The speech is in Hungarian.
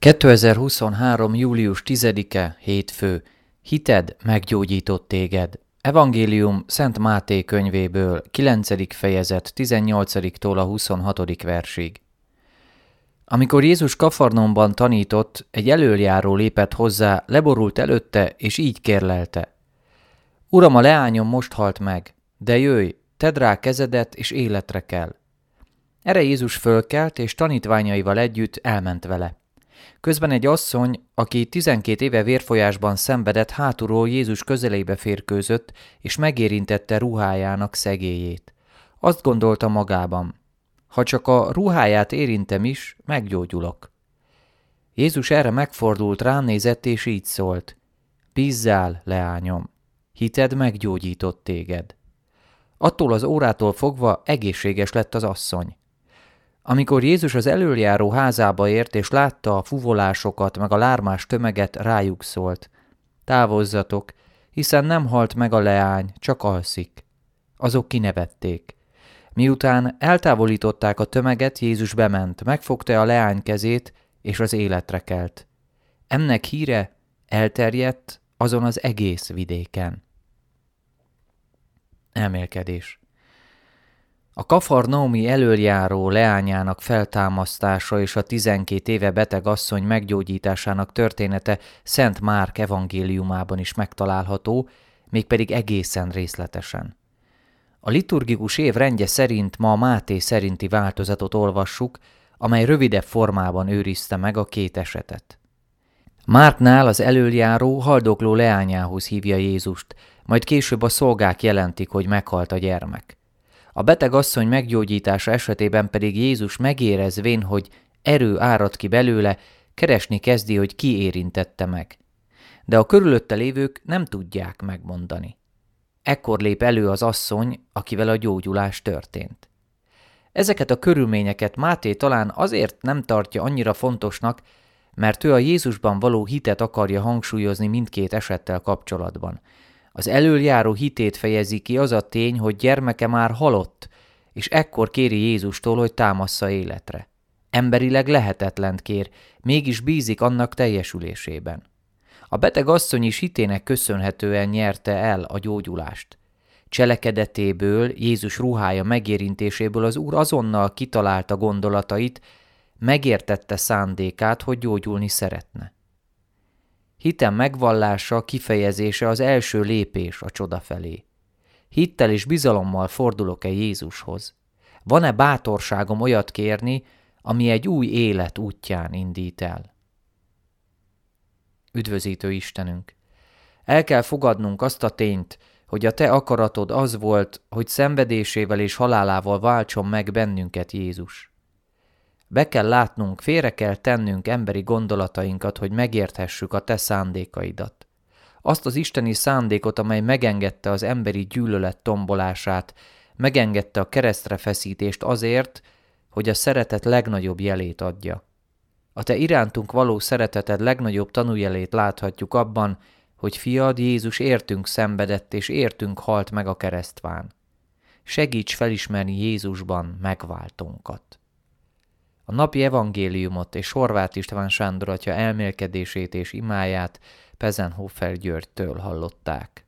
2023. július 10-e, hétfő. Hited meggyógyított téged. Evangélium Szent Máté könyvéből, 9. fejezet, 18-tól a 26. versig. Amikor Jézus Kafarnaumban tanított, egy elöljáró lépett hozzá, leborult előtte, és így kérlelte: Uram, a leányom most halt meg, de jöjj, tedd rá kezedet, és életre kell. Erre Jézus fölkelt, és tanítványaival együtt elment vele. Közben egy asszony, aki 12 éve vérfolyásban szenvedett, hátulról Jézus közelébe férkőzött, és megérintette ruhájának szegélyét. Azt gondolta magában: ha csak a ruháját érintem is, meggyógyulok. Jézus erre megfordult, rám nézett, és így szólt: Bízzál, leányom, hited meggyógyított téged. Attól az órától fogva egészséges lett az asszony. Amikor Jézus az elöljáró házába ért, és látta a fuvolásokat, meg a lármás tömeget, rájuk szólt: Távozzatok, hiszen nem halt meg a leány, csak alszik. Azok kinevették. Miután eltávolították a tömeget, Jézus bement, megfogta a leány kezét, és az életre kelt. Ennek híre elterjedt azon az egész vidéken. Elmélkedés. A kafarnaumi elöljáró leányának feltámasztása és a 12 éve beteg asszony meggyógyításának története Szent Márk evangéliumában is megtalálható, mégpedig egészen részletesen. A liturgikus év rendje szerint ma a Máté szerinti változatot olvassuk, amely rövidebb formában őrizte meg a két esetet. Márknál az elöljáró haldokló leányához hívja Jézust, majd később a szolgák jelentik, hogy meghalt a gyermek. A beteg asszony meggyógyítása esetében pedig Jézus megérezvén, hogy erő árad ki belőle, keresni kezdi, hogy ki érintette meg. De a körülötte lévők nem tudják megmondani. Ekkor lép elő az asszony, akivel a gyógyulás történt. Ezeket a körülményeket Máté talán azért nem tartja annyira fontosnak, mert ő a Jézusban való hitet akarja hangsúlyozni mindkét esettel kapcsolatban. Az elöljáró hitét fejezi ki az a tény, hogy gyermeke már halott, és ekkor kéri Jézustól, hogy támassza életre. Emberileg lehetetlent kér, mégis bízik annak teljesülésében. A beteg asszony is hitének köszönhetően nyerte el a gyógyulást. Cselekedetéből, Jézus ruhája megérintéséből az Úr azonnal kitalálta gondolatait, megértette szándékát, hogy gyógyulni szeretne. Hitem megvallása, kifejezése az első lépés a csoda felé. Hittel és bizalommal fordulok-e Jézushoz? Van-e bátorságom olyat kérni, ami egy új élet útján indít el? Üdvözítő Istenünk! El kell fogadnunk azt a tényt, hogy a Te akaratod az volt, hogy szenvedésével és halálával váltson meg bennünket Jézus. Be kell látnunk, félre kell tennünk emberi gondolatainkat, hogy megérthessük a Te szándékaidat. Azt az isteni szándékot, amely megengedte az emberi gyűlölet tombolását, megengedte a keresztre feszítést azért, hogy a szeretet legnagyobb jelét adja. A Te irántunk való szereteted legnagyobb tanújelét láthatjuk abban, hogy fiad Jézus értünk szenvedett és értünk halt meg a keresztván. Segíts felismerni Jézusban megváltónkat. A napi evangéliumot és Horváth István Sándor atya elmélkedését és imáját Pezenhofer Györgytől hallották.